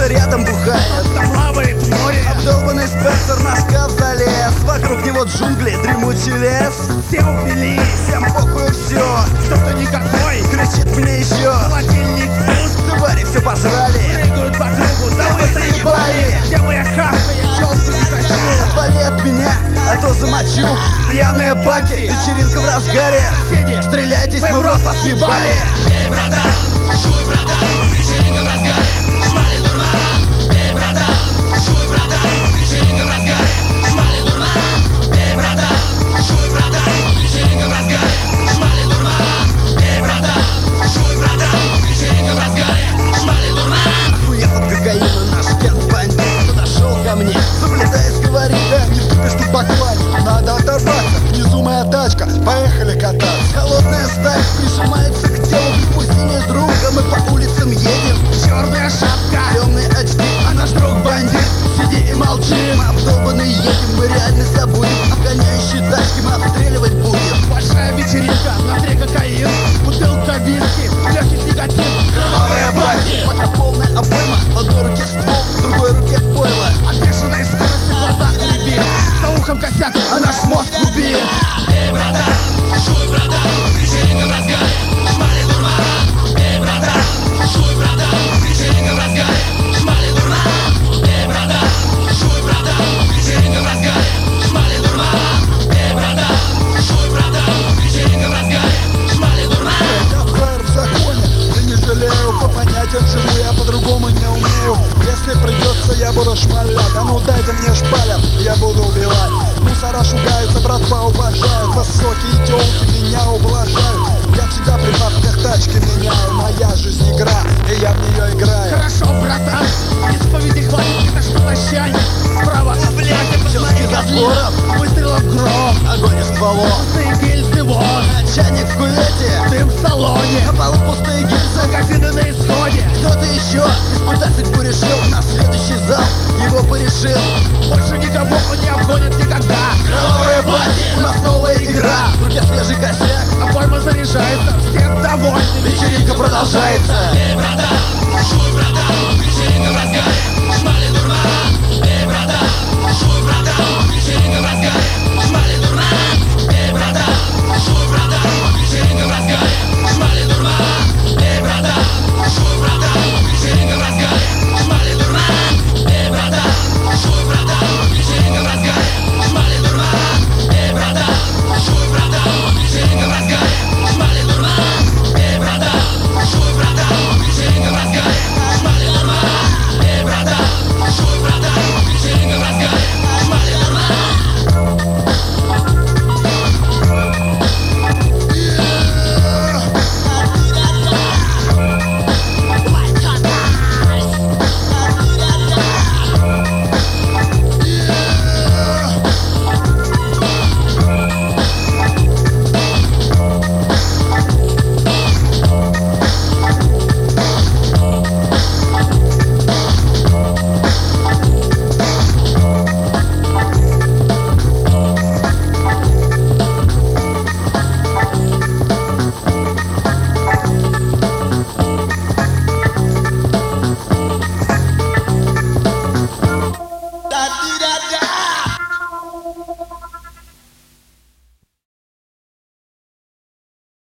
Кто-то рядом бухает, там плавает в море. обдолбанный Спенсер на шкаф залез. Вокруг него джунгли, дремучий лес. Все упились, Всем похуй все, кто-то никакой. кричит мне еще. Холодильник пуст, Твари все пожрали, прыгают по кругу. Да вы заебали, где моя хавка, я челку не хочу. отвали от меня, а то замочу. Пьяные баки, вечеринка в разгаре. Соседи, Стреляйтесь, мы в рот съебали. Эй, братан, шуй, братан, вечеринка в разгаре. Шмали дурман. Эй, братан, шуй, братан, вечеринка в разгаре. Шмали дурман. Эй, братан, шуй, братан, вечеринка в разгаре. Шмали дурман. Эй, братан, шуй, братан, вечеринка в разгаре. Шмали дурман. Уехал кокаина, наш кент бандит подошел ко мне, заплетаясь, говорит: да, не купишь тут баклани, надо оторваться, внизу моя тачка, поехали кататься. Холодная сталь прижимается к телу, в лимузине с другом мы по улицам едем. черная шапка, Темные очки, а наш друг бандит, сиди и молчи. Мы обдолбанные едем, мы реально забудем, обгоняющие тачки мы обстреливать будем. большая вечеринка, на дне кокаин, бутылка виски, легкий никотин. Кровавые баки, пока полная обойма, в одной руке ствол, в другой руке пойло. От бешеной скорости в глазах рябит, за ухом косяк, А наш мозг убит. Эй, братан, шуй, братан, вечеринка в разгаре. Шмали дурман. Эй, братан, шуй, братан, вечеринка в разгаре. Шмали дурман. Эй, братан, шуй, братан, вечеринка в разгаре. Шмали дурман. Эй, братан, шуй, братан, вечеринка в разгаре. Шмали дурман. Я фраер в законе, я не жалею, по понятиям живу, я по-другому не умею. Если придется, я буду шмалять, а ну дайте мне шпалер, я буду убивать. Мусора шугаются, братва уважают, высокие тёлки меня ублажают. Я всегда при бабках тачки меняю, моя жизнь игра, и я в нее играю. Хорошо, братан, исповеди хватит, это что прощай. Справа от бляди, Чёлки затворов, выстрелов гром, огонь из стволов, пустые гильзы вон, чайник в кувете, дым в салоне, на полу пустые гильзы. магазины на исходе. Кто-то еще испытать судьбу решил, на следующий зал его порешил. Больше никого он не обгонит никогда. Кровавые баки, у нас новая игра, в руке свежий косяк, Обойма заряжается, все довольны. вечеринка продолжается. Эй, братан, шуй, братан,